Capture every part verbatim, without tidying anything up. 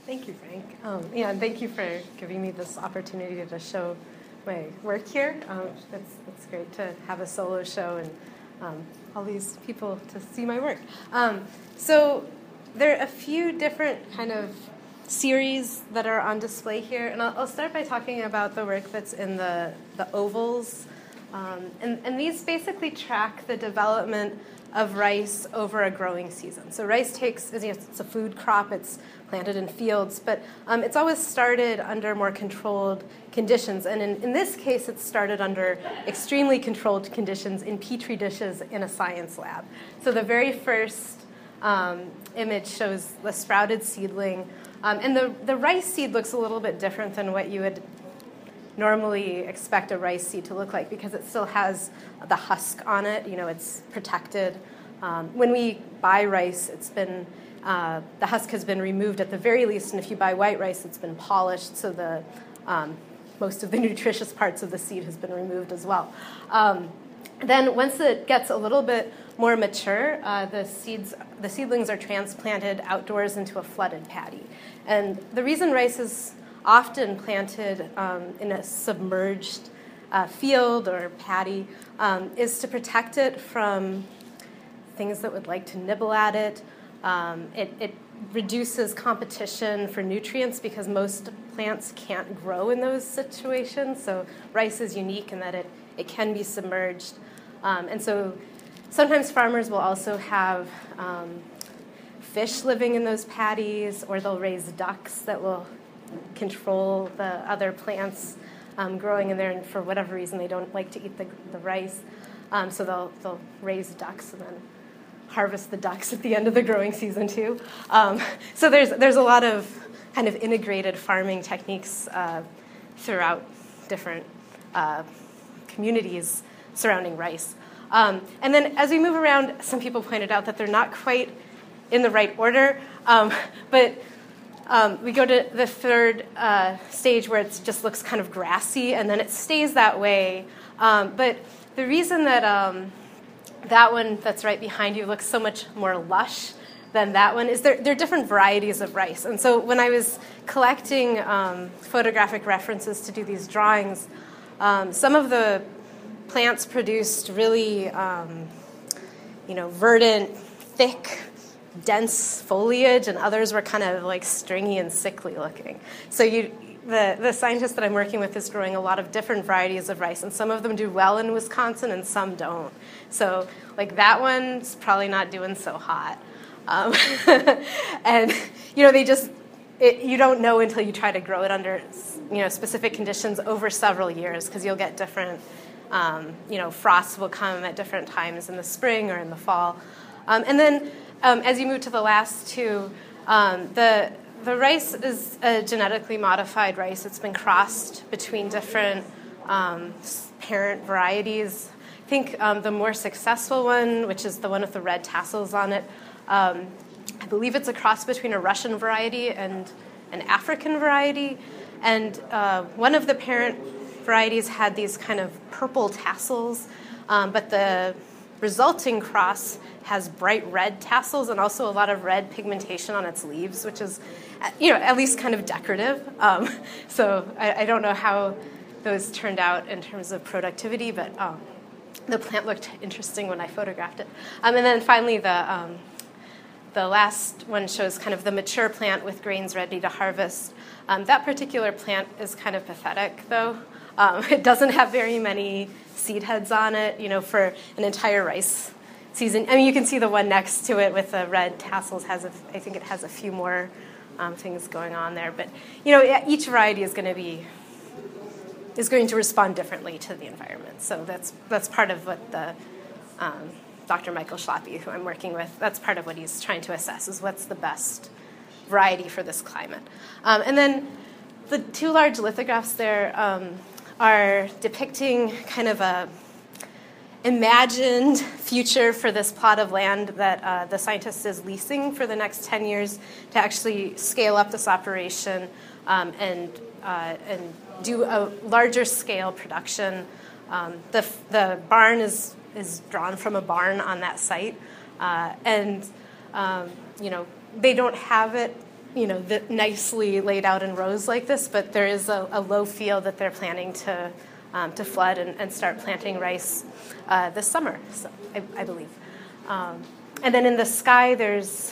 Thank you, Frank. Um, yeah, and thank you for giving me this opportunity to show my work here. Um, it's, it's great to have a solo show and um, all these people to see my work. Um, so there are a few different kind of series that are on display here, and I'll, I'll start by talking about the work that's in the, the ovals. Um, and, and these basically track the development of rice over a growing season. So rice takes, it's a food crop, it's planted in fields, but um, it's always started under more controlled conditions. And in, in this case, it's started under extremely controlled conditions in Petri dishes in a science lab. So the very first um, image shows the sprouted seedling. Um, and the, the rice seed looks a little bit different than what you would normally expect a rice seed to look like because it still has the husk on it. You know, it's protected. Um, when we buy rice, it's been uh, the husk has been removed at the very least, and if you buy white rice, it's been polished, so the um, most of the nutritious parts of the seed has been removed as well. Um, then once it gets a little bit more mature, uh, the seeds, the seedlings are transplanted outdoors into a flooded paddy. And the reason rice is often planted um, in a submerged uh, field or paddy um, is to protect it from things that would like to nibble at it. Um, it, it reduces competition for nutrients because most plants can't grow in those situations. So rice is unique in that it, it can be submerged. Um, and so sometimes farmers will also have um, fish living in those paddies, or they'll raise ducks that will control the other plants um, growing in there, and for whatever reason they don't like to eat the, the rice. Um, so they'll, they'll raise ducks and then harvest the ducks at the end of the growing season too. Um, so there's, there's a lot of kind of integrated farming techniques uh, throughout different uh, communities surrounding rice. Um, and then as we move around, some people pointed out that they're not quite in the right order, um, but Um, we go to the third uh, stage where it just looks kind of grassy, and then it stays that way. Um, but the reason that um, that one that's right behind you looks so much more lush than that one is there, there are different varieties of rice. And so when I was collecting um, photographic references to do these drawings, um, some of the plants produced really, um, you know, verdant, thick, dense foliage, and others were kind of like stringy and sickly looking. So you, the, the scientist that I'm working with is growing a lot of different varieties of rice, and some of them do well in Wisconsin and some don't. So like that one's probably not doing so hot. Um, and, you know, they just, it, you don't know until you try to grow it under, you know, specific conditions over several years, because you'll get different, um, you know, frosts will come at different times in the spring or in the fall. Um, and then Um, as you move to the last two, um, the the rice is a genetically modified rice. It's been crossed between different um, parent varieties. I think um, the more successful one, which is the one with the red tassels on it, um, I believe it's a cross between a Russian variety and an African variety. And uh, one of the parent varieties had these kind of purple tassels, um, but the resulting cross has bright red tassels and also a lot of red pigmentation on its leaves, which is, you know, at least kind of decorative. Um, so I, I don't know how those turned out in terms of productivity, but um, the plant looked interesting when I photographed it. Um, and then finally, the um, the last one shows kind of the mature plant with grains ready to harvest. Um, that particular plant is kind of pathetic, though. Um, it doesn't have very many seed heads on it, you know, for an entire rice season. I mean, you can see the one next to it with the red tassels has, a, I think it has a few more um, things going on there. But, you know, each variety is going to be, is going to respond differently to the environment. So that's that's part of what the, um, Doctor Michael Schlappe, who I'm working with, that's part of what he's trying to assess, is what's the best variety for this climate. Um, and then the two large lithographs there, um, are depicting kind of a imagined future for this plot of land that uh, the scientist is leasing for the next ten years to actually scale up this operation um, and uh, and do a larger scale production. Um, the the barn is is drawn from a barn on that site, uh, and um, you know they don't have it you know, the, nicely laid out in rows like this, but there is a, a low field that they're planning to um, to flood and, and start planting rice uh, this summer, so I, I believe. Um, and then in the sky, there's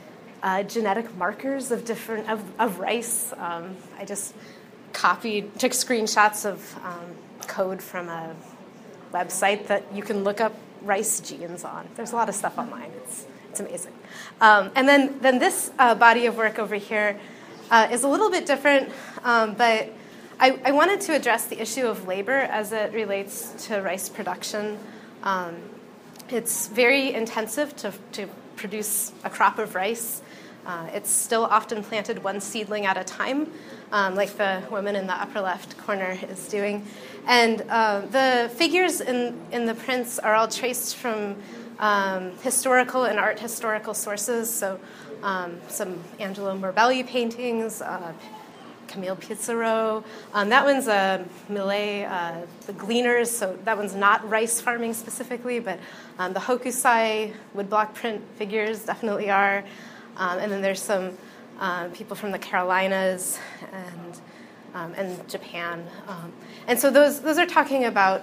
uh, genetic markers of different of, of rice. Um, I just copied, took screenshots of um, code from a website that you can look up rice genes on. There's a lot of stuff online. It's it's amazing. Um, and then then this uh, body of work over here uh, is a little bit different, um, but I, I wanted to address the issue of labor as it relates to rice production. Um, it's very intensive to to produce a crop of rice. Uh, it's still often planted one seedling at a time, um, like the woman in the upper left corner is doing. And uh, the figures in, in the prints are all traced from um, historical and art historical sources. So um, some Angelo Morbelli paintings, uh, Camille Pissarro. Um, that one's a Millet, uh, the Gleaners, so that one's not rice farming specifically, but um, the Hokusai woodblock print figures definitely are. Um, and then there's some um, people from the Carolinas and um, and Japan. Um, and so those those are talking about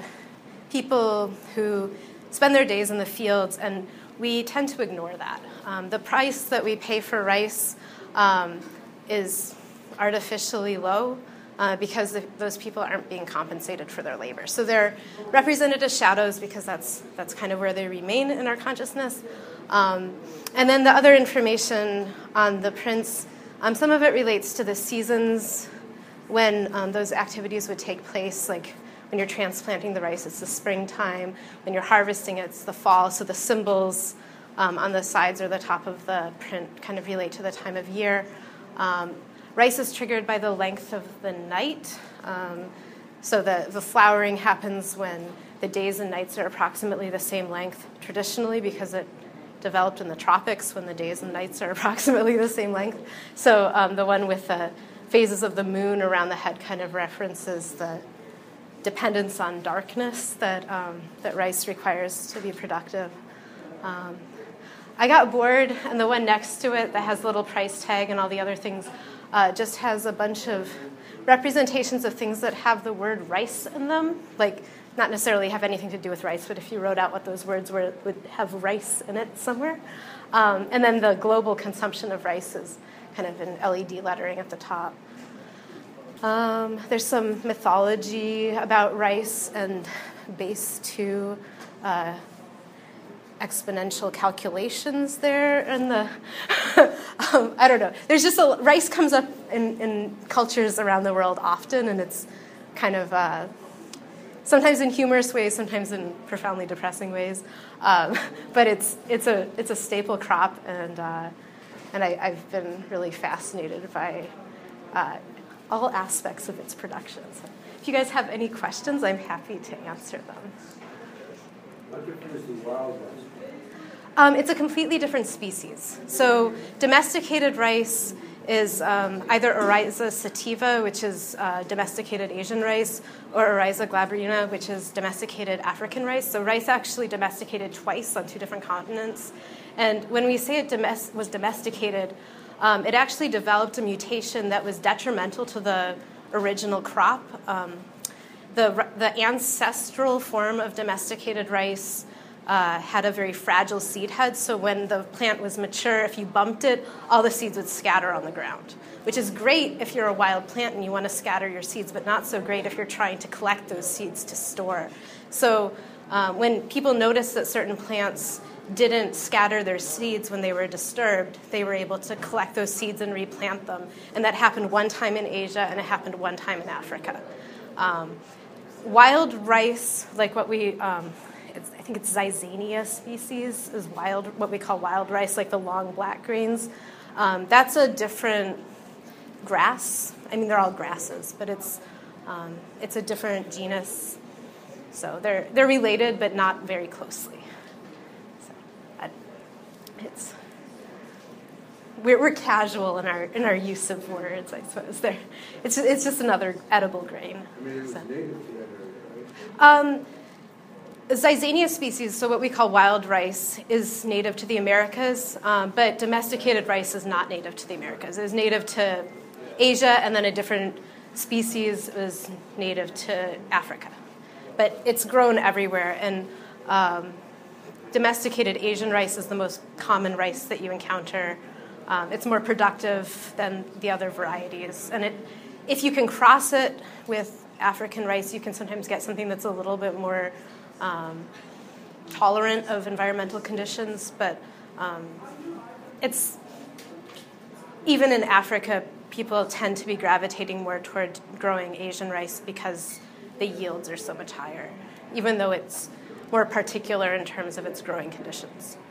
people who spend their days in the fields, and we tend to ignore that. Um, the price that we pay for rice um, is artificially low uh, because the, those people aren't being compensated for their labor. So they're represented as shadows because that's that's kind of where they remain in our consciousness. Um, and then the other information on the prints, um, some of it relates to the seasons when um, those activities would take place, like when you're transplanting the rice, it's the springtime. When you're harvesting it, it's the fall. So the symbols um, on the sides or the top of the print kind of relate to the time of year. Um, rice is triggered by the length of the night. Um, so the, the flowering happens when the days and nights are approximately the same length traditionally because it developed in the tropics when the days and nights are approximately the same length. So um, the one with the phases of the moon around the head kind of references the dependence on darkness that um, that rice requires to be productive. Um, I got bored, and the one next to it that has a little price tag and all the other things uh, just has a bunch of representations of things that have the word rice in them, like not necessarily have anything to do with rice, but if you wrote out what those words were, it would have rice in it somewhere. Um, and then the global consumption of rice is kind of in L E D lettering at the top. Um, there's some mythology about rice and base two uh, exponential calculations there. And the um, I don't know. There's just a, rice comes up in, in cultures around the world often, and it's kind of uh, sometimes in humorous ways, sometimes in profoundly depressing ways. Um, but it's it's a it's a staple crop, and uh, and I, I've been really fascinated by uh, all aspects of its production. So if you guys have any questions, I'm happy to answer them. What difference is the wild rice? Um, it's a completely different species. So domesticated rice is um, either Oryza sativa, which is uh, domesticated Asian rice, or Oryza glabrina, which is domesticated African rice. So rice actually domesticated twice on two different continents. And when we say it domest- was domesticated, um, it actually developed a mutation that was detrimental to the original crop. Um, the, the ancestral form of domesticated rice Uh, had a very fragile seed head, so when the plant was mature, if you bumped it, all the seeds would scatter on the ground, which is great if you're a wild plant and you want to scatter your seeds, but not so great if you're trying to collect those seeds to store. So uh, when people noticed that certain plants didn't scatter their seeds when they were disturbed, they were able to collect those seeds and replant them. And that happened one time in Asia, and it happened one time in Africa. Um, wild rice, like what we... Um, It's, I think it's Zizania species, is wild, what we call wild rice, like the long black grains. Um, that's a different grass. I mean, they're all grasses, but it's um, it's a different genus. So they're they're related, but not very closely. So I, it's we're we're casual in our in our use of words, I suppose. There, it's it's just another edible grain. I mean, it was so. native to that area, right? Um, Zizania species, so what we call wild rice, is native to the Americas, um, but domesticated rice is not native to the Americas. It is native to Asia, and then a different species is native to Africa. But it's grown everywhere, and um, domesticated Asian rice is the most common rice that you encounter. Um, it's more productive than the other varieties, and it, if you can cross it with African rice, you can sometimes get something that's a little bit more Um, tolerant of environmental conditions, but um, it's even in Africa, people tend to be gravitating more toward growing Asian rice because the yields are so much higher, even though it's more particular in terms of its growing conditions.